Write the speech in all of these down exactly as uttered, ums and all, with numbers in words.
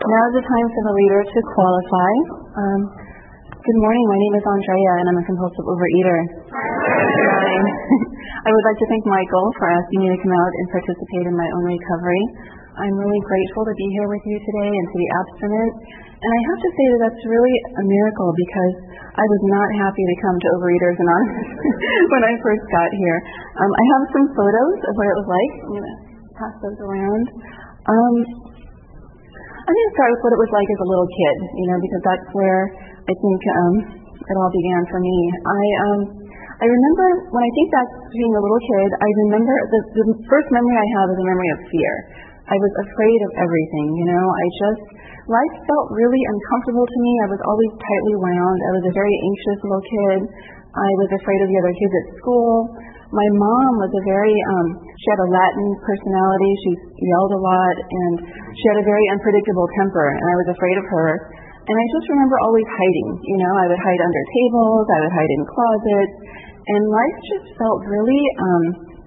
Now is the time for the leader to qualify. Um, good morning, my name is Andrea and I'm a compulsive overeater. Hi. I would like to thank Michael for asking me to come out and participate in my own recovery. I'm really grateful to be here with you today and to be abstinent. And I have to say that that's really a miracle because I was not happy to come to Overeaters Anonymous when I first got here. Um, I have some photos of what it was like. I'm going to pass those around. Um, I'm going to start with what it was like as a little kid, you know, because that's where I think um, it all began for me. I um, I remember when I think back to being a little kid, I remember the, the first memory I have is a memory of fear. I was afraid of everything, you know. I just, life felt really uncomfortable to me. I was always tightly wound. I was a very anxious little kid. I was afraid of the other kids at school. My mom was a very, um, she had a Latin personality. She yelled a lot, and she had a very unpredictable temper, and I was afraid of her. And I just remember always hiding. You know, I would hide under tables. I would hide in closets. And life just felt really, um,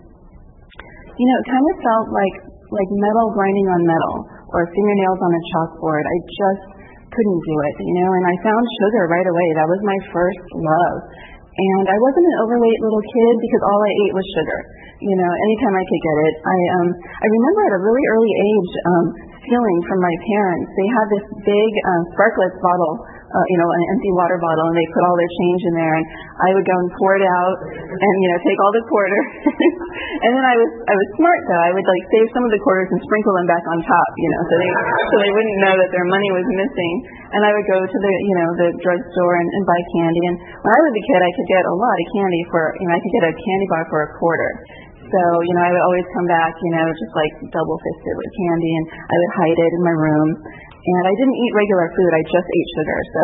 you know, it kind of felt like like metal grinding on metal or fingernails on a chalkboard. I just couldn't do it, you know. And I found sugar right away. That was my first love. And I wasn't an overweight little kid because all I ate was sugar. You know, anytime I could get it. I um I remember at a really early age um stealing from my parents. They had this big um, Sparkletts bottle, uh, you know, an empty water bottle, and they put all their change in there, and I would go and pour it out, and you know, take all the quarters. And then I was I was smart though. I would like save some of the quarters and sprinkle them back on top, you know, so they so they wouldn't know that their money was missing. And I would go to the you know the drugstore and, and buy candy. And when I was a kid, I could get a lot of candy for you know I could get a candy bar for a quarter. So, you know, I would always come back, you know, just like double-fisted with candy, and I would hide it in my room. And I didn't eat regular food, I just ate sugar, so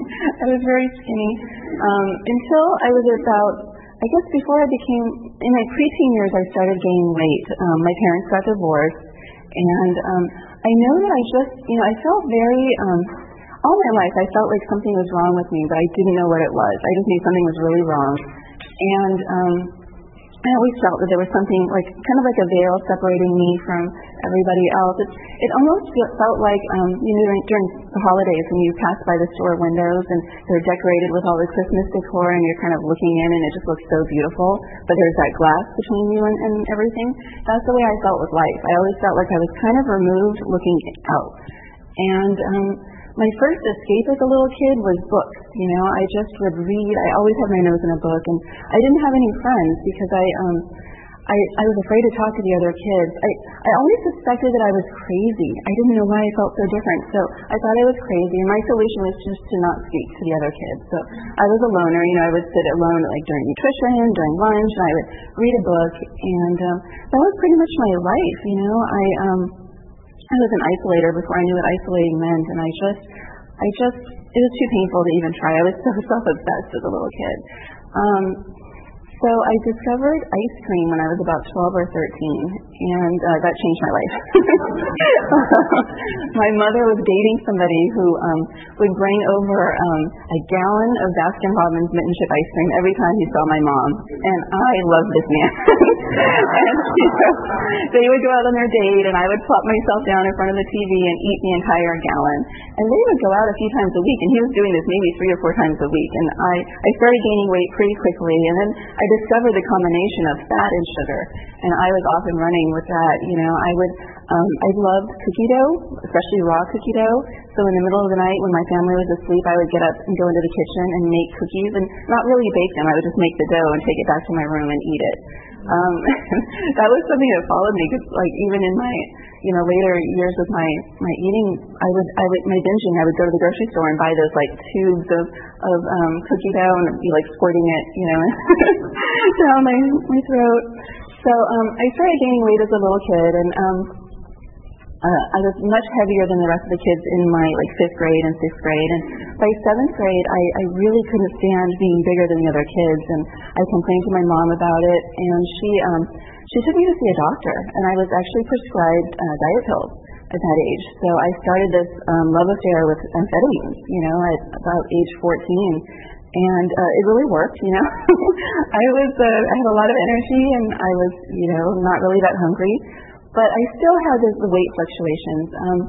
I was very skinny. Um, until I was about, I guess before I became, in my preteen years, I started gaining weight. Um, my parents got divorced, and um, I know that I just, you know, I felt very, um, all my life I felt like something was wrong with me, but I didn't know what it was. I just knew something was really wrong. And, um, I always felt that there was something like kind of like a veil separating me from everybody else. It, it almost felt like um, you know during, during the holidays when you pass by the store windows and they're decorated with all the Christmas decor and you're kind of looking in and it just looks so beautiful, but there's that glass between you and, and everything. That's the way I felt with life. I always felt like I was kind of removed looking out. And um, my first escape as a little kid was books. You know, I just would read. I always had my nose in a book, and I didn't have any friends because I um I, I was afraid to talk to the other kids. I, I always suspected that I was crazy. I didn't know why I felt so different. So I thought I was crazy, and my solution was just to not speak to the other kids. So I was a loner. You know, I would sit alone like during nutrition, during lunch, and I would read a book, and um, that was pretty much my life. You know, I um. I was an isolator before I knew what isolating meant, and I just, I just, it was too painful to even try. I was so self-obsessed as a little kid. Um, so I discovered ice cream when I was about twelve or thirteen, and uh, that changed my life. My mother was dating somebody who um, would bring over um, a gallon of Baskin-Robbins Mint and Chip ice cream every time he saw my mom, and I loved this man. And you know, they would go out on their date, and I would plop myself down in front of the T V and eat the entire gallon. And they would go out a few times a week, and he was doing this maybe three or four times a week. And I, I started gaining weight pretty quickly, and then I discovered the combination of fat and sugar, and I was off and running with that. You know, I would, um, I loved cookie dough, especially raw cookie dough. So in the middle of the night when my family was asleep, I would get up and go into the kitchen and make cookies, and not really bake them. I would just make the dough and take it back to my room and eat it. Um, that was something that followed me, because like even in my, you know, later years with my, my eating, I would, I would, my binging, I would go to the grocery store and buy those like tubes of, of, um, cookie dough and be like squirting it, you know, down my, my throat. So, um, I started gaining weight as a little kid, and, um, Uh, I was much heavier than the rest of the kids in my like fifth grade and sixth grade, and by seventh grade, I, I really couldn't stand being bigger than the other kids, and I complained to my mom about it, and she um, she took me to see a doctor, and I was actually prescribed uh, diet pills at that age. So I started this um, love affair with amphetamines, you know, at about age fourteen, and uh, it really worked, you know. I was uh, I had a lot of energy, and I was, you know, not really that hungry. But I still had the, the weight fluctuations. Um,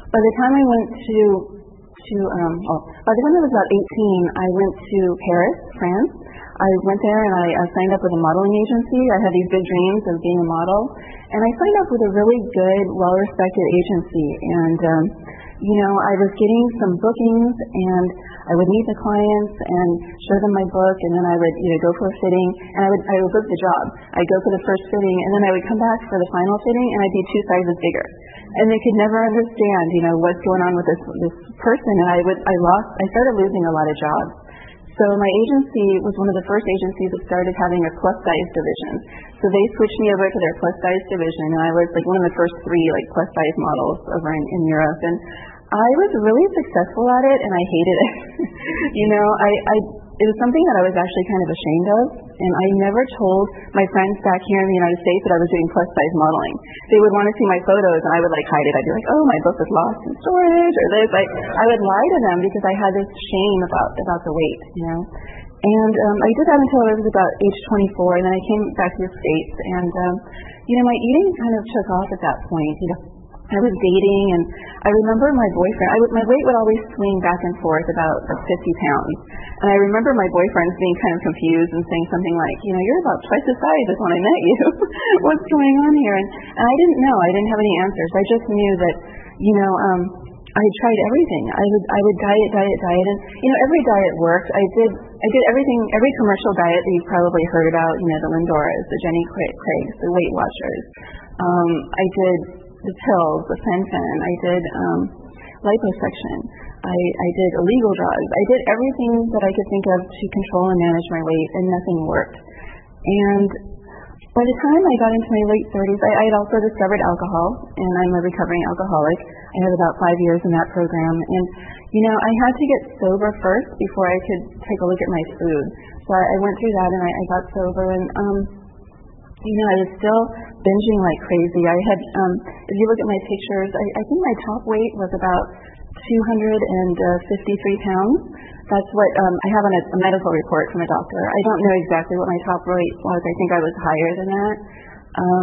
by the time I went to to um, well, by the time I was about eighteen, I went to Paris, France. I went there and I uh, signed up with a modeling agency. I had these big dreams of being a model, and I signed up with a really good, well-respected agency. And um, you know, I was getting some bookings, and I would meet the clients and show them my book, and then I would, you know, go for a fitting, and I would, I would book the job. I'd go for the first fitting, and then I would come back for the final fitting, and I'd be two sizes bigger. And they could never understand, you know, what's going on with this this person. And I would, I lost, I started losing a lot of jobs. So my agency was one of the first agencies that started having a plus size division. So they switched me over to their plus size division, and I was like one of the first three like plus size models over in, in Europe. And I was really successful at it, and I hated it. you know, I, I it was something that I was actually kind of ashamed of, and I never told my friends back here in the United States that I was doing plus size modeling. They would want to see my photos, and I would like hide it. I'd be like, oh, my book was lost in storage, or this. I, I would lie to them because I had this shame about about the weight, you know. And um, I did that until I was about age twenty-four, and then I came back to the States, and um, you know, my eating kind of took off at that point. You know, I was dating, and I remember my boyfriend, I would, my weight would always swing back and forth about fifty pounds. And I remember my boyfriends being kind of confused and saying something like, you know, you're about twice the size as when I met you. What's going on here? And, and I didn't know. I didn't have any answers. I just knew that, you know, um, I tried everything. I would I would diet, diet, diet, and you know, every diet worked. I did I did everything, every commercial diet that you've probably heard about. You know, the Lindoras, the Jenny Craigs, the Weight Watchers. Um, I did the pills, the Fen-Phen. I did um, liposuction. I, I did illegal drugs. I did everything that I could think of to control and manage my weight, and nothing worked. And by the time I got into my late thirties, I, I had also discovered alcohol, and I'm a recovering alcoholic. I had about five years in that program, and you know, I had to get sober first before I could take a look at my food. So I, I went through that, and I, I got sober, and um, you know, I was still binging like crazy. I had, um, if you look at my pictures, I, I think my top weight was about two hundred fifty-three pounds. That's what um, I have on a, a medical report from a doctor. I don't know exactly what my top weight was. I think I was higher than that. Um,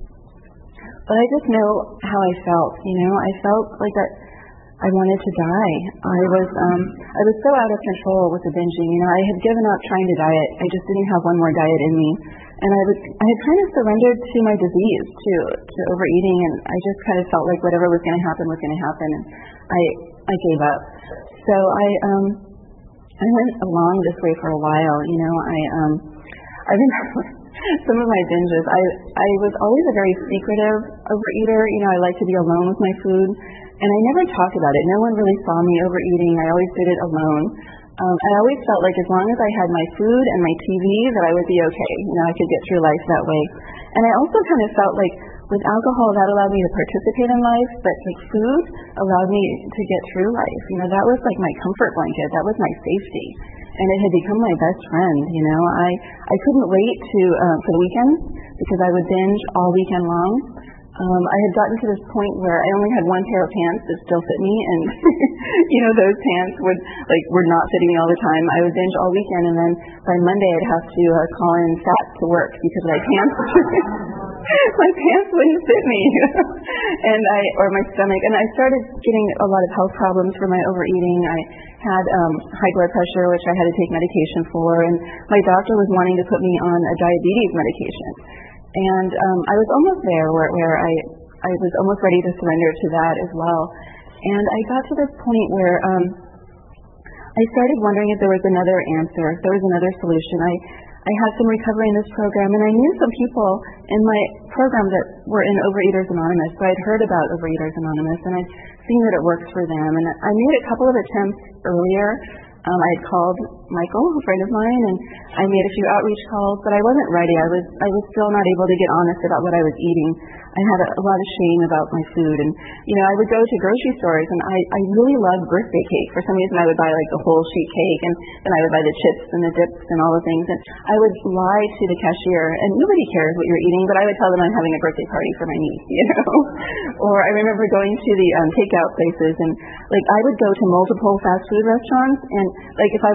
but I just know how I felt, you know. I felt like that I wanted to die. I was um, I was so out of control with the binging. You know, I had given up trying to diet. I just didn't have one more diet in me. And I was, I had kind of surrendered to my disease, to, to overeating, and I just kind of felt like whatever was going to happen was going to happen, and I, I gave up. So I, um, I went along this way for a while, you know. I, um, I remember some of my binges. I, I was always a very secretive overeater. You know, I like to be alone with my food, and I never talked about it. No one really saw me overeating. I always did it alone. Um, I always felt like as long as I had my food and my T V, that I would be okay. You know, I could get through life that way. And I also kind of felt like with alcohol, that allowed me to participate in life, but like food allowed me to get through life. You know, that was like my comfort blanket. That was my safety. And it had become my best friend, you know. I, I couldn't wait to uh, for the weekends because I would binge all weekend long. Um, I had gotten to this point where I only had one pair of pants that still fit me, and you know, those pants would like were not fitting me all the time. I would binge all weekend, and then by Monday I'd have to uh, call in fat to work because my pants my pants wouldn't fit me, and I or my stomach. And I started getting a lot of health problems for my overeating. I had um, high blood pressure, which I had to take medication for, and my doctor was wanting to put me on a diabetes medication. And um, I was almost there where, where I, I was almost ready to surrender to that as well. And I got to this point where um, I started wondering if there was another answer, if there was another solution. I, I had some recovery in this program, and I knew some people in my program that were in Overeaters Anonymous. So I'd heard about Overeaters Anonymous, and I'd seen that it works for them. And I made a couple of attempts earlier. Um, I had called Michael, a friend of mine, and I made a few outreach calls, but I wasn't ready. I was I was still not able to get honest about what I was eating. I had a, a lot of shame about my food, and you know, I would go to grocery stores, and I, I really loved birthday cake. For some reason, I would buy like the whole sheet cake, and then I would buy the chips and the dips and all the things, and I would lie to the cashier, and nobody cares what you're eating, but I would tell them I'm having a birthday party for my niece, you know. Or I remember going to the um, takeout places, and like I would go to multiple fast food restaurants, and like if I was at one,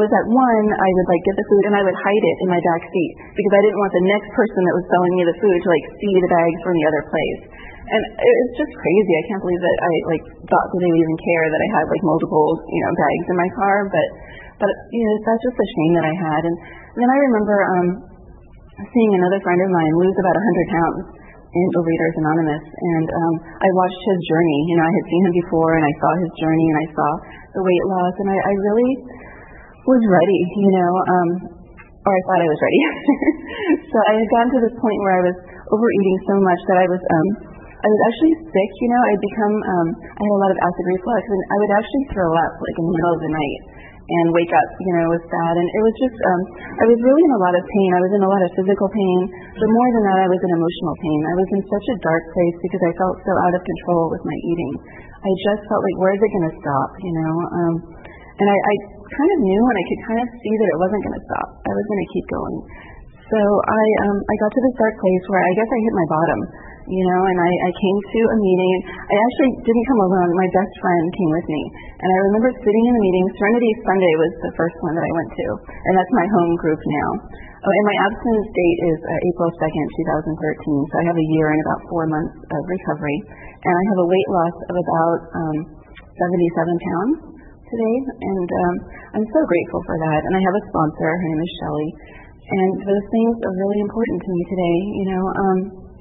one, I would like get the food and I would hide it in my back seat because I didn't want the next person that was selling me the food to like see the bags from the other place. And it's just crazy. I can't believe that I like thought that they would even care that I had like multiple, you know, bags in my car. But, but you know, that's just a shame that I had. And, and then I remember um, seeing another friend of mine lose about one hundred pounds in Overeaters Anonymous, and um, I watched his journey. You know, I had seen him before, and I saw his journey, and I saw the weight loss, and I, I really was ready. You know, um, or I thought I was ready. So I had gotten to this point where I was overeating so much that I was. Um, I was actually sick, you know, I'd become, um, I had a lot of acid reflux, and I would actually throw up, like, in the middle of the night, and wake up, you know, with that, and it was just, um, I was really in a lot of pain. I was in a lot of physical pain, but more than that, I was in emotional pain. I was in such a dark place because I felt so out of control with my eating. I just felt like, where is it going to stop, you know, um, and I, I kind of knew, and I could kind of see that it wasn't going to stop. I was going to keep going. So I, um, I got to this dark place where I guess I hit my bottom. You know, and I, I came to a meeting. I actually didn't come alone. My best friend came with me. And I remember sitting in the meeting. Serenity Sunday was the first one that I went to. And that's my home group now. Oh, and my abstinence date is uh, April second, twenty thirteen. So I have a year and about four months of recovery. And I have a weight loss of about um, seventy-seven pounds today. And um, I'm so grateful for that. And I have a sponsor. Her name is Shelly. And those things are really important to me today, you know. Um,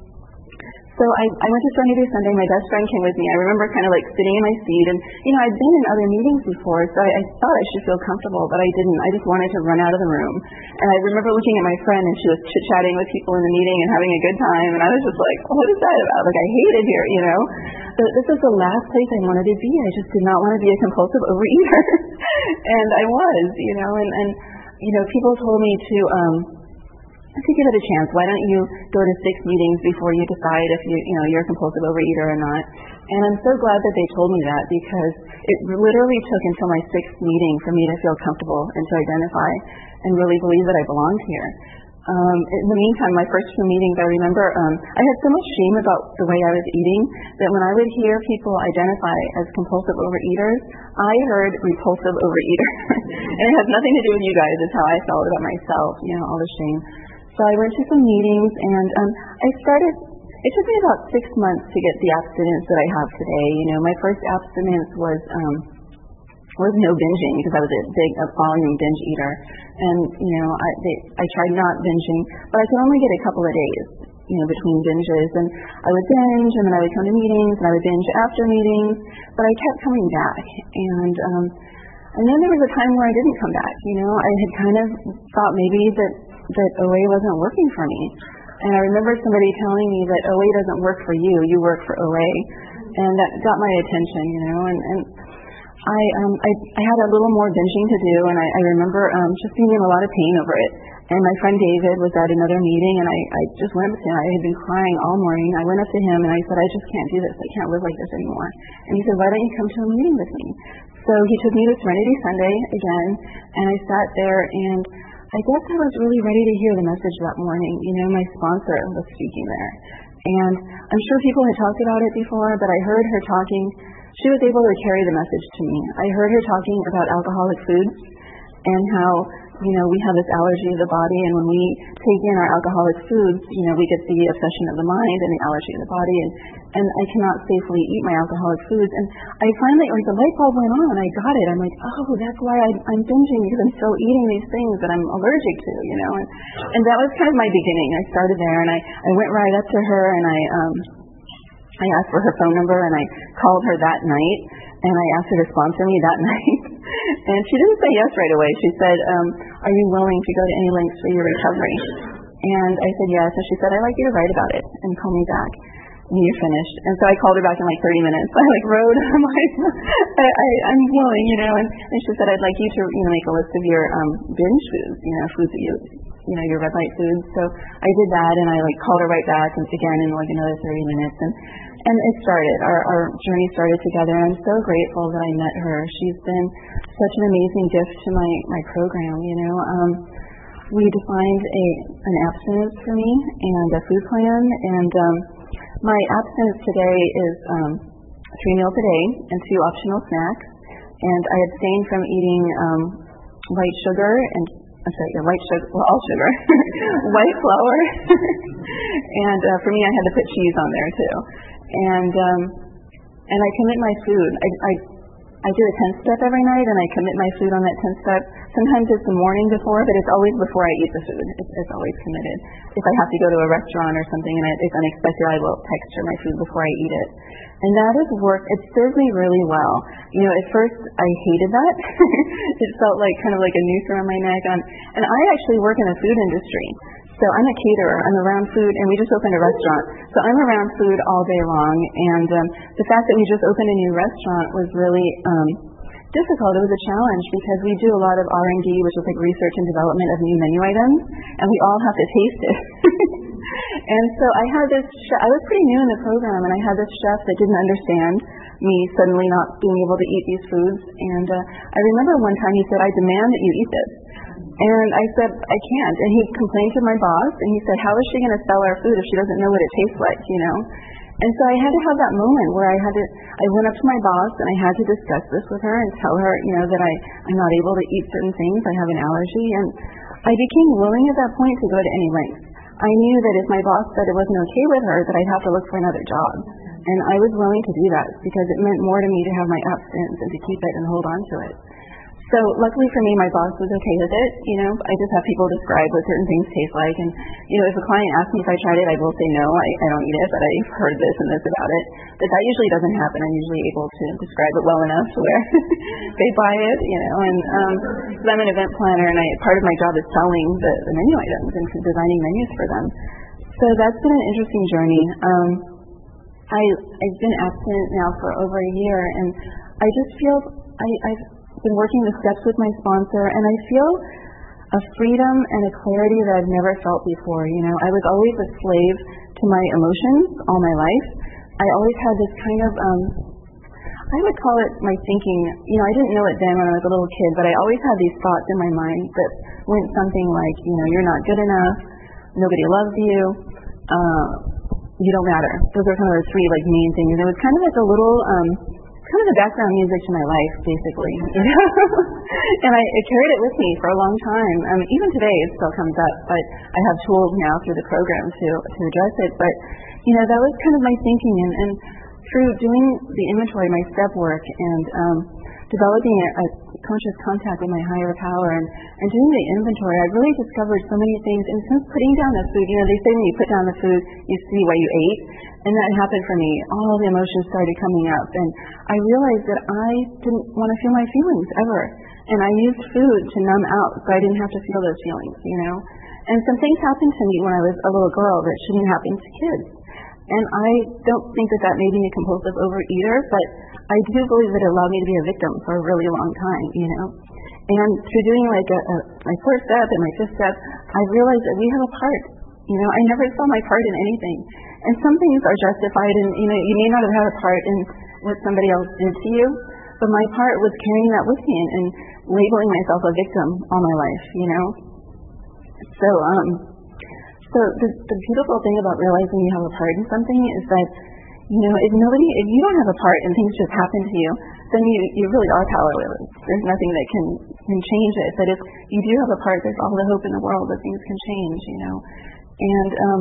So I, I went to Serenity Sunday. My best friend came with me. I remember kind of like sitting in my seat, and you know, I'd been in other meetings before, so I, I thought I should feel comfortable, but I didn't. I just wanted to run out of the room. And I remember looking at my friend, and she was chit-chatting with people in the meeting and having a good time, and I was just like, what is that about? Like, I hate it here, you know. But this was the last place I wanted to be. I just did not want to be a compulsive overeater, and I was, you know. And, and you know, people told me to. Um, to give it a chance. Why don't you go to six meetings before you decide if you, you know, you're a compulsive overeater or not? And I'm so glad that they told me that, because it literally took until my sixth meeting for me to feel comfortable and to identify and really believe that I belonged here. Um, in the meantime, my first two meetings, I remember um, I had so much shame about the way I was eating that when I would hear people identify as compulsive overeaters, I heard repulsive overeater. And it has nothing to do with you guys. It's how I felt about myself, you know, all the shame. So I went to some meetings, and um, I started, it took me about six months to get the abstinence that I have today. You know, my first abstinence was um, was no binging, because I was a big a volume binge eater. And, you know, I, they, I tried not binging, but I could only get a couple of days, you know, between binges. And I would binge, and then I would come to meetings, and I would binge after meetings, but I kept coming back. And, um, and then there was a time where I didn't come back, you know. I had kind of thought maybe that that O A wasn't working for me. And I remember somebody telling me that O A doesn't work for you, you work for O A. And that got my attention, you know, and, and I, um, I I had a little more binging to do, and I, I remember um, just being in a lot of pain over it. And my friend David was at another meeting, and I, I just went up to him. I had been crying all morning. I went up to him, and I said, I just can't do this. I can't live like this anymore. And he said, why don't you come to a meeting with me? So he took me to Serenity Sunday again, and I sat there, and I guess I was really ready to hear the message that morning. You know, my sponsor was speaking there. And I'm sure people had talked about it before, but I heard her talking. She was able to carry the message to me. I heard her talking about alcoholic foods and how, you know, we have this allergy of the body, and when we take in our alcoholic foods, you know, we get the obsession of the mind and the allergy of the body, and, and I cannot safely eat my alcoholic foods. And I finally, like, the light bulb went on, and I got it. I'm like, oh, that's why I, I'm binging, because I'm still eating these things that I'm allergic to, you know. And, and that was kind of my beginning. I started there, and I, I went right up to her, and I, um, I asked for her phone number, and I called her that night, and I asked her to sponsor me that night. And she didn't say yes right away. She said, um, are you willing to go to any lengths for your recovery? And I said yes. And she said, I'd like you to write about it and call me back when you're finished. And so I called her back in like thirty minutes. I like wrote, I'm like, I, I, I'm willing, you know. And, and she said, I'd like you to, you know, make a list of your um, binge foods, you know, foods that you, you know, your red light foods. So I did that, and I like called her right back, and again in like another thirty minutes. And And it started. Our, our journey started together. I'm so grateful that I met her. She's been such an amazing gift to my, my program, you know. Um, we defined a an abstinence for me and a food plan. And um, my abstinence today is um, three meals a day and two optional snacks. And I abstain from eating um, white sugar and I'm sorry, yeah, white sugar, well, all sugar, white flour, and uh, for me, I had to put cheese on there too. And um, and I commit my food. I, I I do a ten step every night, and I commit my food on that ten step. Sometimes it's the morning before, but it's always before I eat the food. It's, it's always committed. If I have to go to a restaurant or something and it's unexpected, I will texture my food before I eat it. And that has worked. It served me really well. You know, at first I hated that. It felt like kind of like a noose around my neck. And, and I actually work in the food industry. So I'm a caterer. I'm around food, and we just opened a restaurant. So I'm around food all day long. And um, the fact that we just opened a new restaurant was really um, difficult. It was a challenge because we do a lot of R and D, which is like research and development of new menu items, and we all have to taste it. And so I had this, chef, I was pretty new in the program, and I had this chef that didn't understand me suddenly not being able to eat these foods. And uh, I remember one time he said, "I demand that you eat this." And I said, "I can't." And he complained to my boss, and he said, "How is she going to sell our food if she doesn't know what it tastes like, you know?" And so I had to have that moment where I had to, I went up to my boss, and I had to discuss this with her and tell her, you know, that I, I'm not able to eat certain things. I have an allergy. And I became willing at that point to go to any length. I knew that if my boss said it wasn't okay with her, that I'd have to look for another job. And I was willing to do that because it meant more to me to have my abstinence and to keep it and hold on to it. So luckily for me, my boss was okay with it. You know, I just have people describe what certain things taste like. And, you know, if a client asks me if I tried it, I will say no, I, I don't eat it, but I've heard this and this about it. But that usually doesn't happen. I'm usually able to describe it well enough to where they buy it, you know. And um, because I'm an event planner, and I, part of my job is selling the, the menu items and designing menus for them. So that's been an interesting journey. Um, I, I've been abstinent now for over a year, and I just feel I, I've been working the steps with my sponsor, and I feel a freedom and a clarity that I've never felt before. You know, I was always a slave to my emotions all my life. I always had this kind of, um, I would call it my thinking. You know, I didn't know it then when I was a little kid, but I always had these thoughts in my mind that went something like, you know, you're not good enough, nobody loves you, uh, you don't matter. Those are kind of the three like main things. And it was kind of like a little, um, kind of the background music to my life, basically. You know? And I, I carried it with me for a long time. Um, even today, it still comes up, but I have tools now through the program to to address it. But you know, that was kind of my thinking, and, and through doing the inventory, my step work, and um, developing a, a conscious contact with my higher power, and, and doing the inventory, I really discovered so many things. And since putting down the food, you know, they say when you put down the food, you see what you ate. And that happened for me. All the emotions started coming up, and I realized that I didn't want to feel my feelings ever. And I used food to numb out so I didn't have to feel those feelings, you know. And some things happened to me when I was a little girl that shouldn't happen to kids. And I don't think that that made me a compulsive overeater, but I do believe that it allowed me to be a victim for a really long time, you know. And through doing like a, a, my fourth step and my fifth step, I realized that we have a part. You know, I never saw my part in anything. And some things are justified, and, you know, you may not have had a part in what somebody else did to you, but my part was carrying that with me and, and labeling myself a victim all my life, you know. So, um, so the, the beautiful thing about realizing you have a part in something is that, you know, if nobody, if you don't have a part and things just happen to you, then you, you really are powerless. There's nothing that can, can change it. But if you do have a part, there's all the hope in the world that things can change, you know. And, um,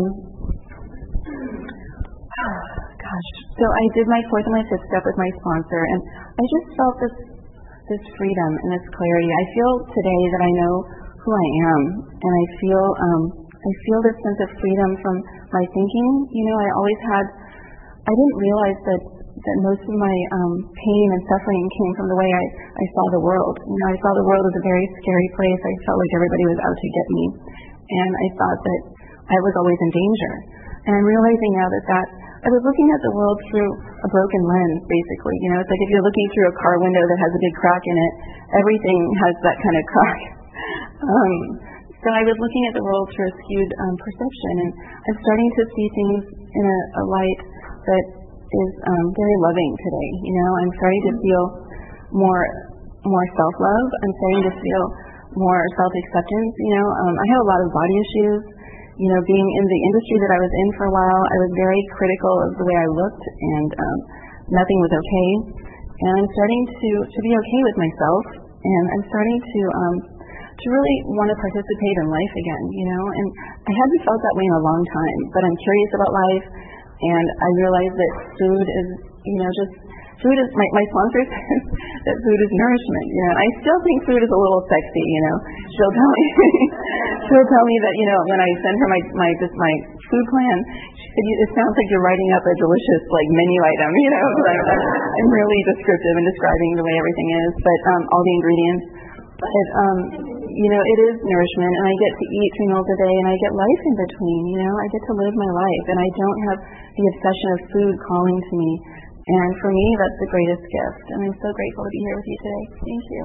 gosh, so I did my fourth and my fifth step with my sponsor, and I just felt this, this freedom and this clarity. I feel today that I know who I am, and I feel, um, I feel this sense of freedom from my thinking. You know, I always had, I didn't realize that, that most of my um, pain and suffering came from the way I, I saw the world. You know, I saw the world as a very scary place. I felt like everybody was out to get me, and I thought that I was always in danger. And I'm realizing now that that, I was looking at the world through a broken lens, basically. You know, it's like if you're looking through a car window that has a big crack in it, everything has that kind of crack. um, so I was looking at the world through a skewed um, perception, and I'm starting to see things in a, a light that is um, very loving today. You know, I'm starting to feel more, more self-love. I'm starting to feel more self-acceptance. You know, um, I have a lot of body issues. You know, being in the industry that I was in for a while, I was very critical of the way I looked, and um, nothing was okay. And I'm starting to, to be okay with myself, and I'm starting to um, to really want to participate in life again, you know. And I hadn't felt that way in a long time, but I'm curious about life, and I realized that food is, you know, just food is, my, my sponsor says that food is nourishment, you know. And I still think food is a little sexy, you know. She'll tell me, she'll tell me that, you know, when I send her my, my, just my food plan, she said, it sounds like you're writing up a delicious, like, menu item, you know. Like, I'm really descriptive in describing the way everything is, but um, all the ingredients. But, um, you know, it is nourishment, and I get to eat three meals a day, and I get life in between, you know. I get to live my life, and I don't have the obsession of food calling to me. And for me, that's the greatest gift, and I'm so grateful to be here with you today. Thank you.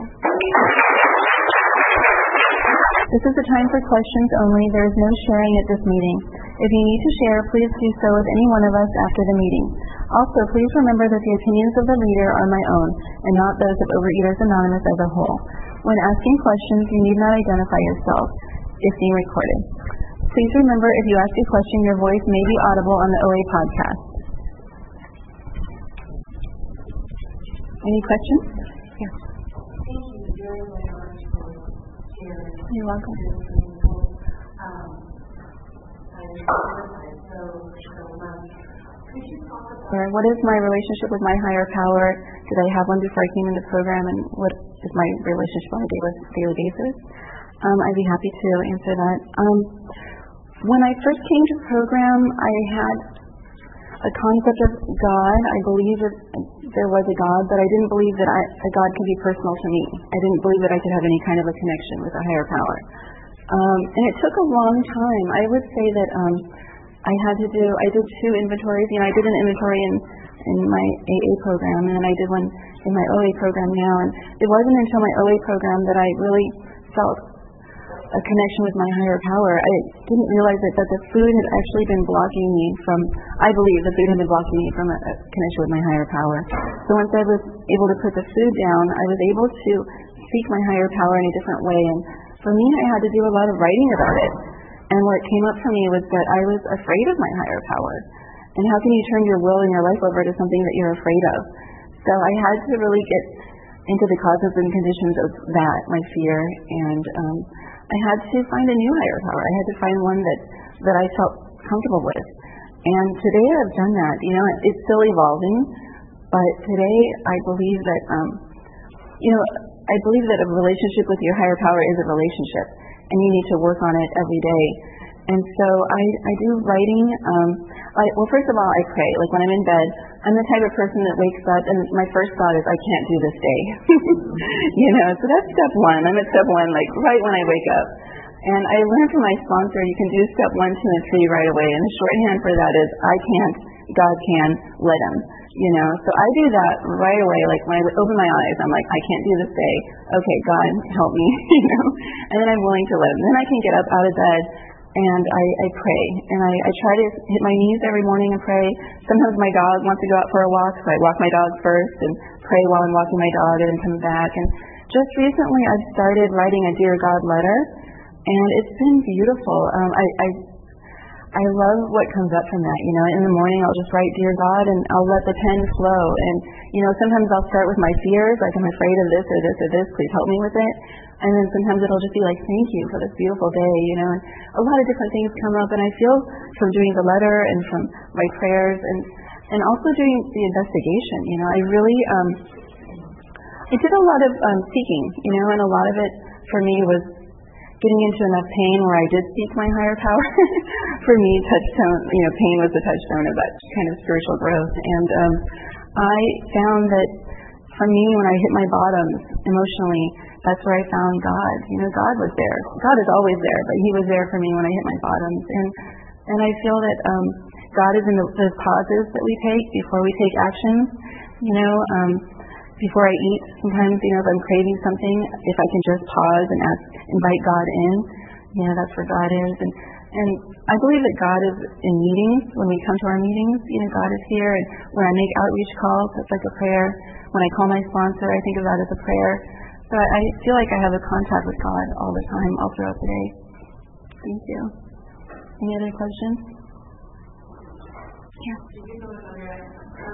This is the time for questions only. There is no sharing at this meeting. If you need to share, please do so with any one of us after the meeting. Also, please remember that the opinions of the leader are my own, and not those of Overeaters Anonymous as a whole. When asking questions, you need not identify yourself if being recorded. Please remember, if you ask a question, your voice may be audible on the O A podcast. Any questions? Yes. Thank you very, very much for sharing. You're welcome. Um, I so, so much. Could you talk about what is my relationship with my higher power? Did I have one before I came into the program, and what is my relationship on a daily basis? Um, I'd be happy to answer that. Um, when I first came to the program, I had a concept of God. I believed that there was a God, but I didn't believe that I, a God could be personal to me. I didn't believe that I could have any kind of a connection with a higher power. Um, and it took a long time. I would say that um, I had to do, I did two inventories. You know, I did an inventory in, in my A A program, and then I did one in my O A program now. And it wasn't until my O A program that I really felt a connection with my higher power. I didn't realize that, that the food had actually been blocking me from, I believe the food had been blocking me from a, a connection with my higher power. So once I was able to put the food down, I was able to seek my higher power in a different way. And for me, I had to do a lot of writing about it. And what came up for me was that I was afraid of my higher power. And how can you turn your will and your life over to something that you're afraid of? So I had to really get into the causes and conditions of that, my fear, and um, I had to find a new higher power. I had to find one that, that I felt comfortable with. And today I've done that. You know, it's still evolving, but today I believe that, um, you know, I believe that a relationship with your higher power is a relationship, and you need to work on it every day. And so I, I do writing. Um, I, well, first of all, I pray. Like when I'm in bed, I'm the type of person that wakes up and my first thought is, I can't do this day. You know, so that's step one. I'm at step one, like right when I wake up. And I learned from my sponsor, you can do step one, two, and three right away. And the shorthand for that is, I can't, God can, let him. You know, so I do that right away. Like when I open my eyes, I'm like, I can't do this day. Okay, God, help me. You know, and then I'm willing to let him. Then I can get up out of bed. And I, I pray, and I, I try to hit my knees every morning and pray. Sometimes my dog wants to go out for a walk, so I walk my dog first and pray while I'm walking my dog, and then come back. And just recently I've started writing a Dear God letter, and it's been beautiful. Um, I, I I love what comes up from that. You know, in the morning I'll just write Dear God, and I'll let the pen flow. And, you know, sometimes I'll start with my fears, like I'm afraid of this or this or this, please help me with it. And then sometimes it'll just be like, thank you for this beautiful day, you know. And a lot of different things come up, and I feel from doing the letter and from my prayers and and also doing the investigation, you know, I really, um, I did a lot of um, seeking, you know, and a lot of it for me was getting into enough pain where I did seek my higher power. For me, touchstone, you know, pain was the touchstone of that kind of spiritual growth. And um, I found that for me, when I hit my bottoms emotionally, that's where I found God. You know, God was there. God is always there, but he was there for me when I hit my bottoms. And and I feel that um, God is in the, those pauses that we take before we take action. You know, um, before I eat, sometimes, you know, if I'm craving something, if I can just pause and ask, invite God in, you know, that's where God is. And and I believe that God is in meetings. When we come to our meetings, you know, God is here. And when I make outreach calls, it's like a prayer. When I call my sponsor, I think of that as a prayer. So I feel like I have a contact with God all the time, all throughout the day. Thank you. Any other questions? Yeah. Um,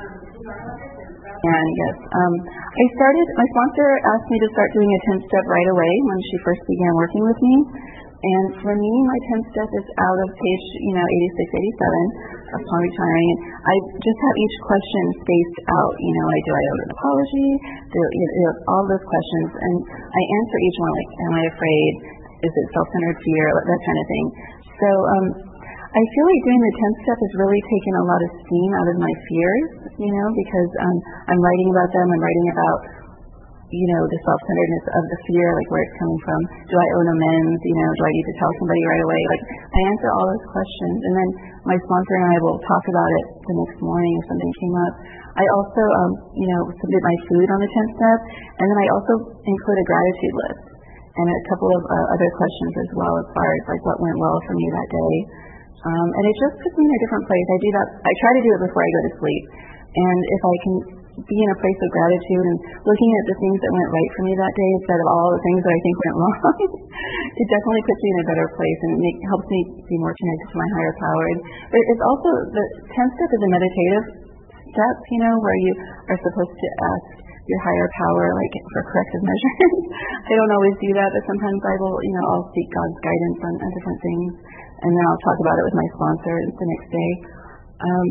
And yes, um, I started, my sponsor asked me to start doing a ten-step right away when she first began working with me. And for me, my ten-step is out of page, you know, eighty-six, eighty-seven upon retiring. I just have each question spaced out. You know, like, do I owe an apology? Do, you know, all those questions. And I answer each one, like, am I afraid? Is it self-centered fear? That kind of thing. So um, I feel like doing the tenth step has really taken a lot of steam out of my fears, you know, because um, I'm writing about them. I'm writing about, you know, the self-centeredness of the fear, like where it's coming from. Do I owe an amends? You know, do I need to tell somebody right away? Like, I answer all those questions, and then my sponsor and I will talk about it the next morning if something came up. I also, um, you know, submit my food on the tenth step, and then I also include a gratitude list and a couple of uh, other questions as well, as far as like what went well for me that day. Um, and it just puts me in a different place. I do that. I try to do it before I go to sleep, and if I can be in a place of gratitude and looking at the things that went right for me that day instead of all the things that I think went wrong, it definitely puts me in a better place, and it make, helps me be more connected to my higher power. And it's also, the tenth step is a meditative step, you know, where you are supposed to ask your higher power, like, for corrective measures. I don't always do that, but sometimes I will, you know, I'll seek God's guidance on, on different things, and then I'll talk about it with my sponsor the next day. Um,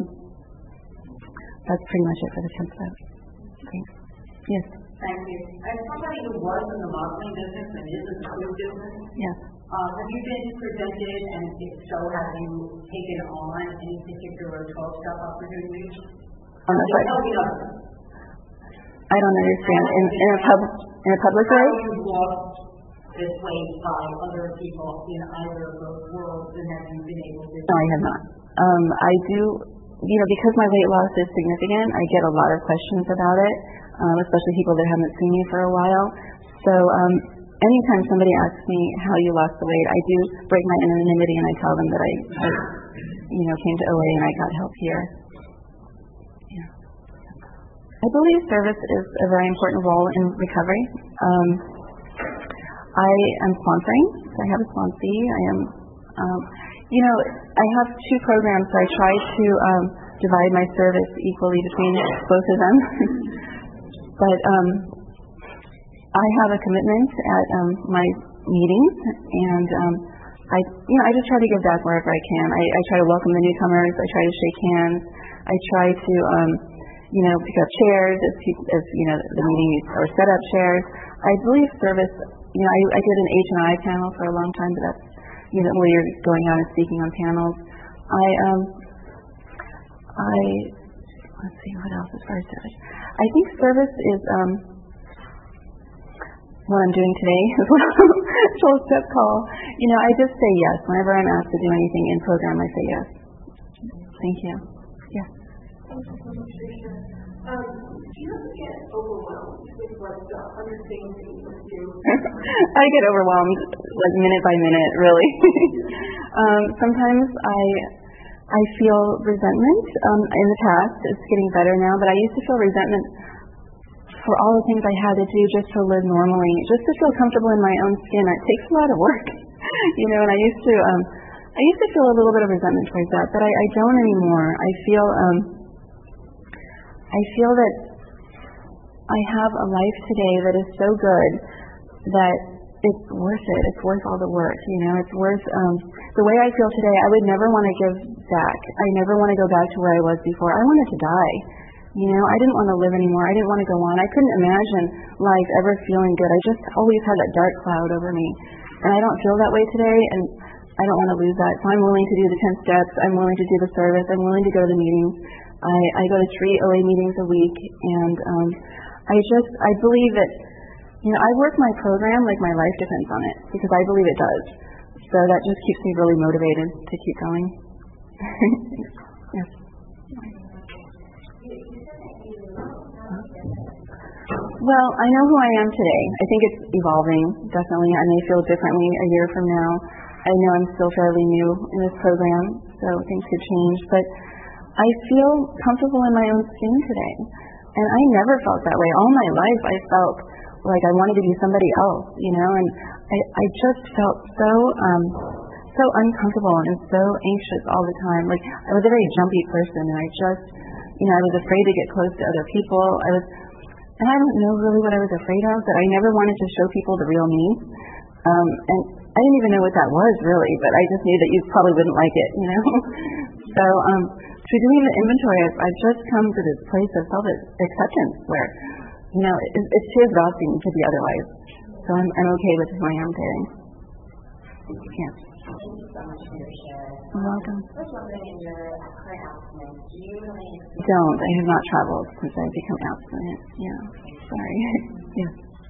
That's pretty much it for the tenth step. Thanks. Yes. Thank you. As somebody who was in the modeling business and is in the food business, yes. Uh, have you been presented, and if so, have you taken on any particular twelve-step opportunities? On the side. I don't understand. In, in a pub, in a public way? Have you walked this way by other people in either of those worlds, and have you been able to? No, I have not. Um, I do. You know, because my weight loss is significant, I get a lot of questions about it, um, especially people that haven't seen me for a while. So um, anytime somebody asks me how you lost the weight, I do break my anonymity and I tell them that I, I you know, came to O A and I got help here. Yeah. I believe service is a very important role in recovery. Um, I am sponsoring, so I have a sponsee. I am... Um, You know, I have two programs, so I try to um, divide my service equally between both of them. But um, I have a commitment at um, my meetings, and um, I, you know, I just try to give back wherever I can. I, I try to welcome the newcomers. I try to shake hands. I try to, um, you know, pick up chairs as, people, as you know, the meeting or set up chairs. I believe service. You know, I, I did an H and I panel for a long time, but that's, you know, where you're going out and speaking on panels. I, um, I, let's see, what else as far as service? I think service is, um, what I'm doing today as well. twelve-step call. You know, I just say yes. Whenever I'm asked to do anything in program, I say yes. Thank you. Yes. Um, do you ever get overwhelmed with like the hundred things that you want to do? I get overwhelmed like minute by minute, really. um, sometimes I I feel resentment. Um, in the past, it's getting better now, but I used to feel resentment for all the things I had to do just to live normally, just to feel comfortable in my own skin. It takes a lot of work, you know. And I used to um, I used to feel a little bit of resentment towards that, but I, I don't anymore. I feel um. I feel that I have a life today that is so good that it's worth it. It's worth all the work, you know. It's worth, um, the way I feel today, I would never want to give back. I never want to go back to where I was before. I wanted to die. You know, I didn't want to live anymore. I didn't want to go on. I couldn't imagine life ever feeling good. I just always had that dark cloud over me. And I don't feel that way today, and I don't want to lose that. So I'm willing to do the ten steps. I'm willing to do the service. I'm willing to go to the meetings. I, I go to three O A meetings a week, and um, I just, I believe that, you know, I work my program like my life depends on it, because I believe it does. So that just keeps me really motivated to keep going. Yes. Well, I know who I am today. I think it's evolving, definitely. I may feel differently a year from now. I know I'm still fairly new in this program, so things could change, but I feel comfortable in my own skin today. And I never felt that way. All my life I felt like I wanted to be somebody else, you know, and I, I just felt so um, so uncomfortable and so anxious all the time. Like, I was a very jumpy person, and I just you know, I was afraid to get close to other people. I was, and I don't know really what I was afraid of, but I never wanted to show people the real me. Um, and I didn't even know what that was really, but I just knew that you probably wouldn't like it, you know. so um, through doing the inventory, I've, I've just come to this place of self-acceptance where, you know, it, it's too exhausting to be otherwise. So I'm, I'm okay with who I am today. Yeah. Thank you so much for your share. You're welcome. I was wondering, in your current abstinence, do you really experience... Don't. I have not traveled since I've become abstinent. Yeah. Sorry. yeah.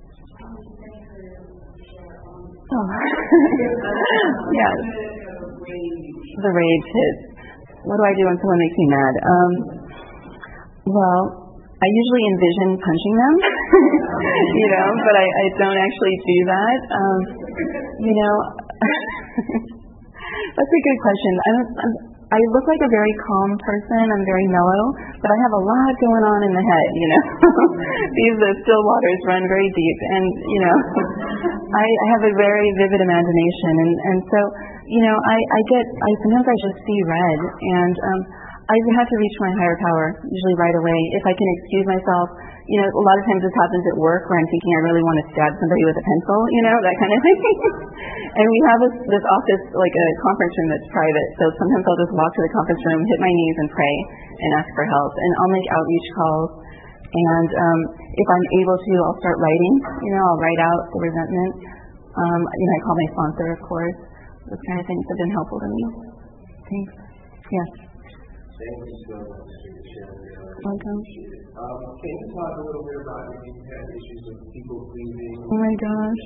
Oh. yes. The rage hits. What do I do when someone makes me mad? Um, well, I usually envision punching them, you know, but I, I don't actually do that. Um, you know, that's a good question. I'm, I'm, I look like a very calm person. I'm very mellow, but I have a lot going on in the head, you know. These uh, still waters run very deep, and, you know, I, I have a very vivid imagination, and, and so, you know, I, I get, I sometimes I just see red, and um, I have to reach my higher power, usually right away. If I can excuse myself, you know, a lot of times this happens at work where I'm thinking I really want to stab somebody with a pencil, you know, that kind of thing. and we have this, this office, like a conference room that's private, so sometimes I'll just walk to the conference room, hit my knees and pray and ask for help. And I'll make outreach calls, and um, if I'm able to, I'll start writing, you know, I'll write out the resentment. Um, you know, I call my sponsor, of course. Those kind of things have been helpful to me. Thanks. Yes. Thank you so much for your sharing. Welcome. Um, can you talk a little bit about if you've had issues with people pleasing? Oh my gosh.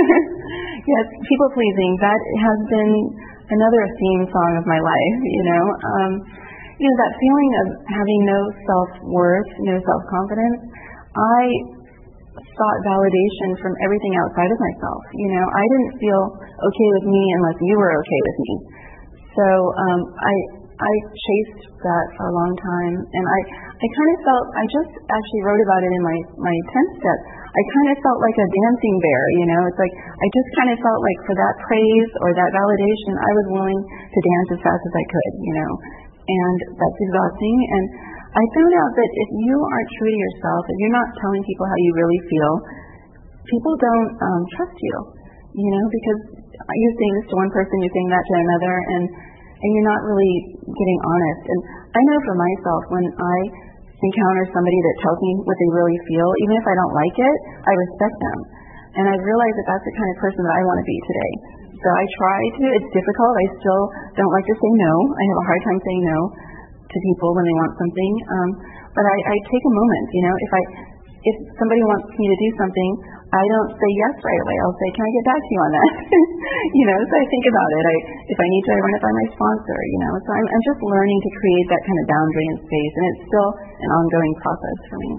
yes, people pleasing. That has been another theme song of my life, you know. Um, you know, that feeling of having no self-worth, no self-confidence. I sought validation from everything outside of myself. You know, I didn't feel okay with me unless you were okay with me. So um, I I chased that for a long time, and I, I kind of felt, I just actually wrote about it in my, my tenth step. I kind of felt like a dancing bear, you know. It's like I just kind of felt like for that praise or that validation, I was willing to dance as fast as I could, you know. And that's exhausting. And I found out that if you aren't true to yourself, if you're not telling people how you really feel, people don't um, trust you, you know, because you're saying this to one person, you're saying that to another, and and you're not really getting honest. And I know for myself, when I encounter somebody that tells me what they really feel, even if I don't like it, I respect them. And I realize that that's the kind of person that I want to be today. So I try to. It's difficult. I still don't like to say no. I have a hard time saying no to people when they want something. Um, but I, I take a moment, you know, if I, if somebody wants me to do something, I don't say yes right away. I'll say, can I get back to you on that? you know, so I think about it. I, if I need to, I run it by my sponsor, you know. So I'm, I'm just learning to create that kind of boundary and space, and it's still an ongoing process for me.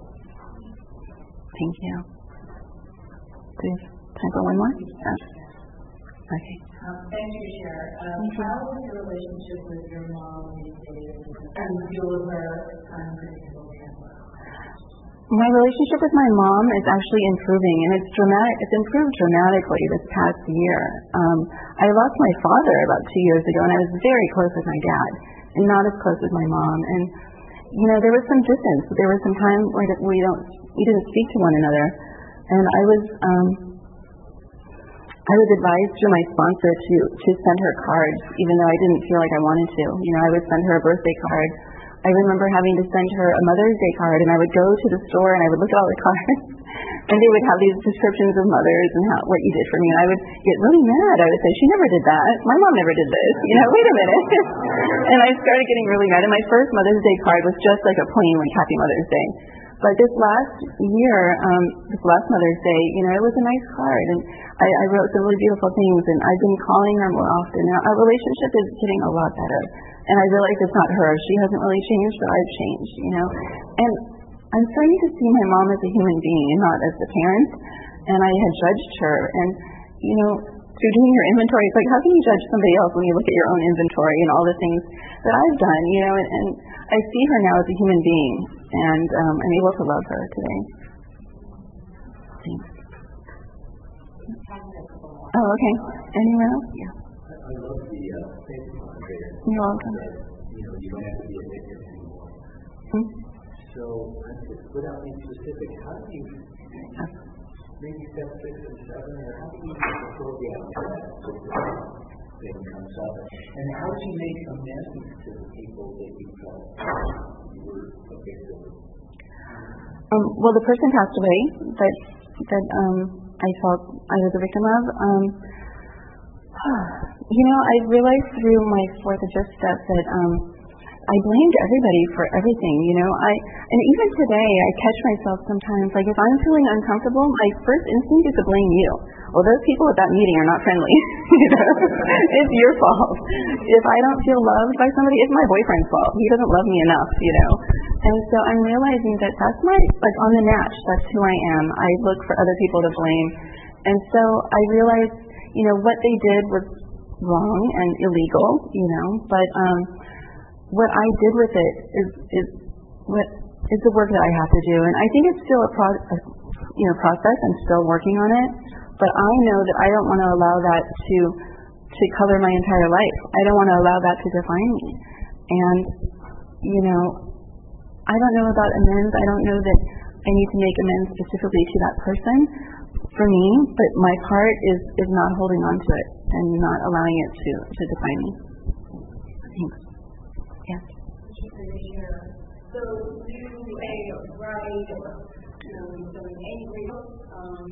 Thank you. Do you have time for one more? Oh. Okay. Um, thank you, Sharon. Um, how is your relationship with your mom these days? And you deal with her unpredictable temper? My relationship with my mom is actually improving, and it's dramatic. It's improved dramatically this past year. Um, I lost my father about two years ago, and I was very close with my dad, and not as close with my mom. And you know, there was some distance. There was some time where we don't, we didn't speak to one another, and I was, um, I was advised through my sponsor to to send her cards, even though I didn't feel like I wanted to. You know, I would send her a birthday card. I remember having to send her a Mother's Day card, and I would go to the store and I would look at all the cards, and they would have these descriptions of mothers and how, what you did for me, and I would get really mad. I would say, she never did that. My mom never did this. You know, wait a minute. and I started getting really mad, and my first Mother's Day card was just like a plain, like, Happy Mother's Day. But this last year, um, this last Mother's Day, you know, it was a nice card, and I, I wrote some really beautiful things, and I've been calling her more often. Now, our relationship is getting a lot better. And I realize it's not her. She hasn't really changed, but I've changed, you know. And I'm starting to see my mom as a human being and not as the parent. And I had judged her. And, you know, through doing your inventory, it's like, how can you judge somebody else when you look at your own inventory and all the things that I've done, you know. And, and I see her now as a human being. And um, I'm able to love her today. Thanks. Oh, okay. Anyone else? Yeah. I love the uh, thank you, Andrea. You're welcome. You know, you don't have to be a victim anymore. Mm-hmm. So, I'm just, without being specific, how do you, maybe step six and seven, or how do you control the upset thing comes up? And how do you make amends to the people that you felt you were a victim of? Um, well, the person passed away that that um, I felt I was a victim of. Um, you know, I realized through my fourth and fifth step that um, I blamed everybody for everything. You know, I and even today I catch myself sometimes, like if I'm feeling uncomfortable, my first instinct is to blame you. Well, those people at that meeting are not friendly. You know? It's your fault. If I don't feel loved by somebody, it's my boyfriend's fault. He doesn't love me enough, you know. And so I'm realizing that that's my, like on the natch, that's who I am. I look for other people to blame. And so I realized, you know, what they did was wrong and illegal, you know, but um, what I did with it is, is what is the work that I have to do. And I think it's still a, pro- a you know, process. I'm still working on it. But I know that I don't want to allow that to to color my entire life. I don't want to allow that to define me. And, you know, I don't know about amends. I don't know that I need to make amends specifically to that person for me, but my part is, is not holding on to it and not allowing it to, to define me. Thanks. Yes. So do a write or you know, something angry, um,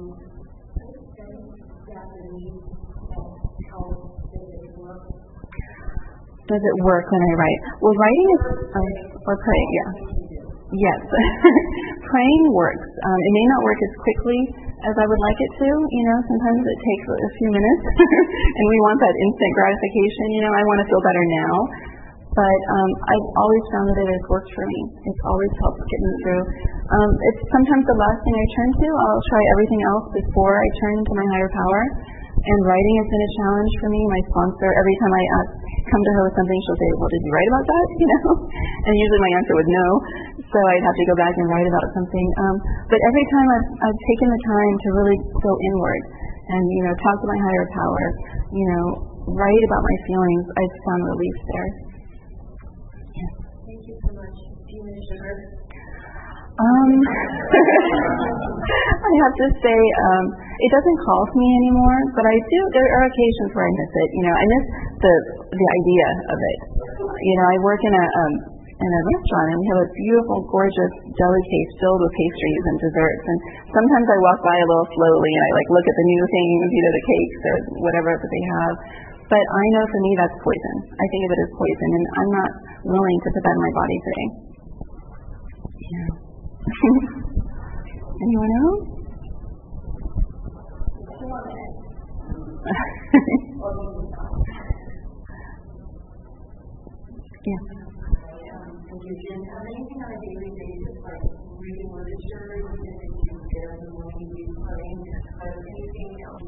Japanese, how does it work? Does it work when I write? Well, writing is, um, or praying, yeah. Yes. Praying works. Um, it may not work as quickly as I would like it to. You know, sometimes it takes a few minutes, and we want that instant gratification. You know, I want to feel better now. But um, I've always found that it has worked for me. It's always helped get me through. Um, it's sometimes the last thing I turn to. I'll try everything else before I turn to my higher power. And writing has been a challenge for me. My sponsor, every time I ask, come to her with something, she'll say, well, did you write about that? You know? And usually my answer was no. So I'd have to go back and write about something. Um, but every time I've, I've taken the time to really go inward and, you know, talk to my higher power, you know, write about my feelings, I've found relief there. Thank you so much. Do you miss sugar? Um, I have to say, um, it doesn't call to me anymore, but I do, there are occasions where I miss it. You know, I miss the the idea of it. You know, I work in a um, in a restaurant, and we have a beautiful, gorgeous deli case filled with pastries and desserts. And sometimes I walk by a little slowly, and I like look at the new things, you know, the cakes or whatever that they have. But I know for me that's poison. I think of it as poison, and I'm not willing to put that in my body today. Yeah. Anyone else? Yeah. Thank you, Jen. Have anything on a daily basis, like reading literature, even if you get up in the morning, read praying, or anything else?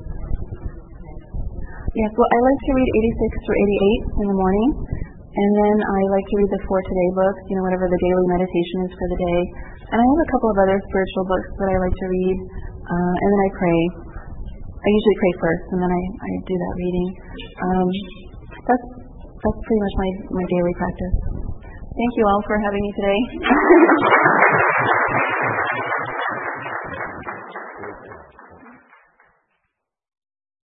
Yes, well, I like to read eighty-six through eighty-eight in the morning, and then I like to read the For Today books, you know, whatever the daily meditation is for the day. And I have a couple of other spiritual books that I like to read, uh, and then I pray. I usually pray first, and then I, I do that reading. Um, that's that's pretty much my, my daily practice. Thank you all for having me today.